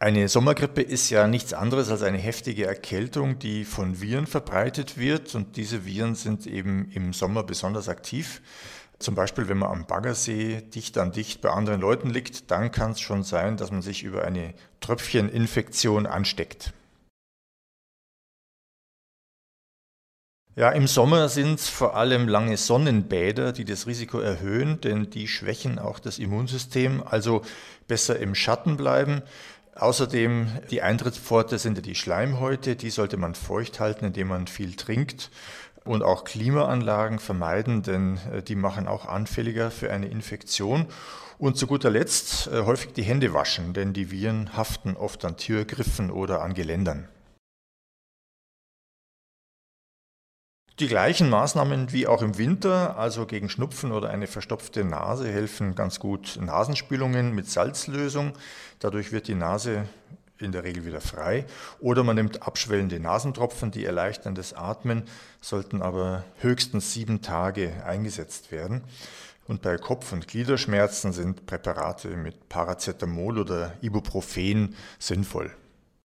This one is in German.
Eine Sommergrippe ist ja nichts anderes als eine heftige Erkältung, die von Viren verbreitet wird. Und diese Viren sind eben im Sommer besonders aktiv. Zum Beispiel, wenn man am Baggersee dicht an dicht bei anderen Leuten liegt, dann kann es schon sein, dass man sich über eine Tröpfcheninfektion ansteckt. Ja, im Sommer sind es vor allem lange Sonnenbäder, die das Risiko erhöhen, denn die schwächen auch das Immunsystem, also besser im Schatten bleiben. Außerdem, die Eintrittspforte sind ja die Schleimhäute, die sollte man feucht halten, indem man viel trinkt und auch Klimaanlagen vermeiden, denn die machen auch anfälliger für eine Infektion. Und zu guter Letzt häufig die Hände waschen, denn die Viren haften oft an Türgriffen oder an Geländern. Die gleichen Maßnahmen wie auch im Winter, also gegen Schnupfen oder eine verstopfte Nase, helfen ganz gut Nasenspülungen mit Salzlösung. Dadurch wird die Nase in der Regel wieder frei. Oder man nimmt abschwellende Nasentropfen, die erleichtern das Atmen, sollten aber höchstens 7 Tage eingesetzt werden. Und bei Kopf- und Gliederschmerzen sind Präparate mit Paracetamol oder Ibuprofen sinnvoll.